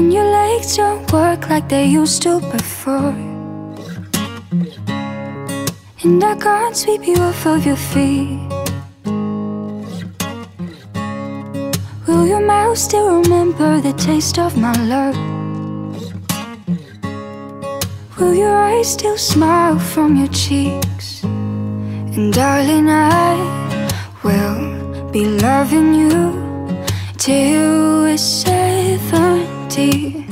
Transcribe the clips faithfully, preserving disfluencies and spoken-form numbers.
when your legs don't work like they used to before, and I can't sweep you off of your feet. Will your mouth still remember the taste of my love? Will your eyes still smile from your cheeks? And darling, I will be loving you till we're seventy.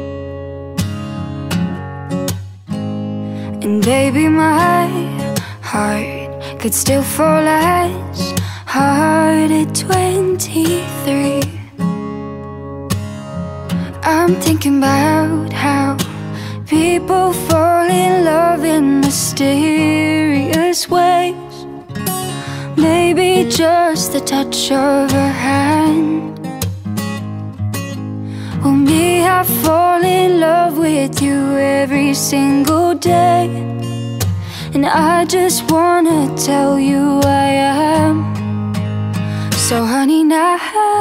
And baby, my heart could still fall as hard at twenty-three. I'm thinking about how people fall in love in mysterious ways. Maybe just the touch of her hand. Well, me, I fall in love with you every single day, and I just wanna tell you I am. So honey, now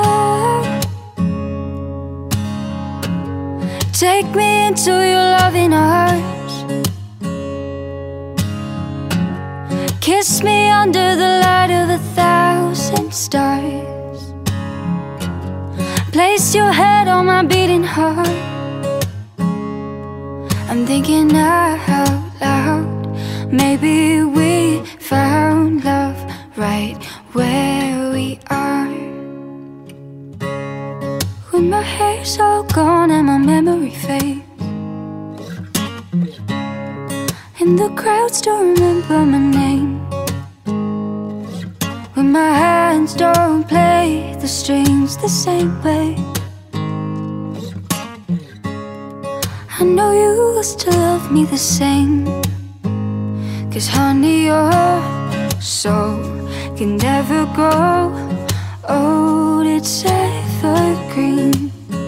take me into your loving arms. Kiss me under the light of a thousand stars. Place your head on my beating heart. I'm thinking out loud, maybe we found love right where we are. When my hair's all gone and my memory fades, and the crowds don't remember my name, when my hands don't play the strings the same way, I know you will still love me the same. Cause honey, your soul can never grow old, it's evergreen.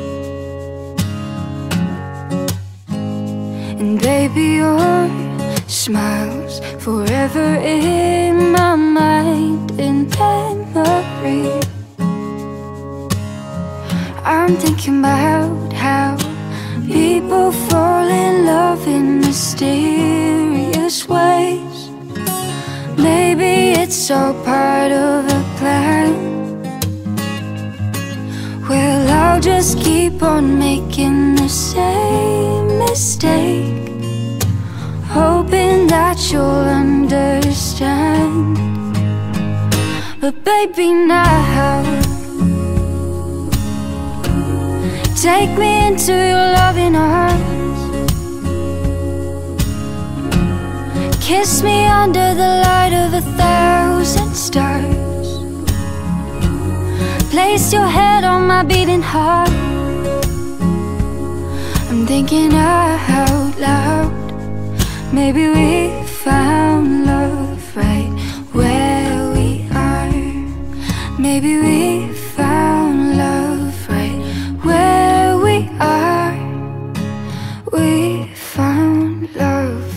And baby, your smile's forever in my mind and memory. I'm thinking about how people fall in love in mysterious ways. Maybe it's all part of a plan. Well, I'll just keep on making the same mistake, hoping that you'll understand. But baby, now take me into your loving arms. Kiss me under the light of a thousand stars. Place your head on my beating heart. I'm thinking out loud, maybe we found love right where we are. Maybe we found love right where we are. We found love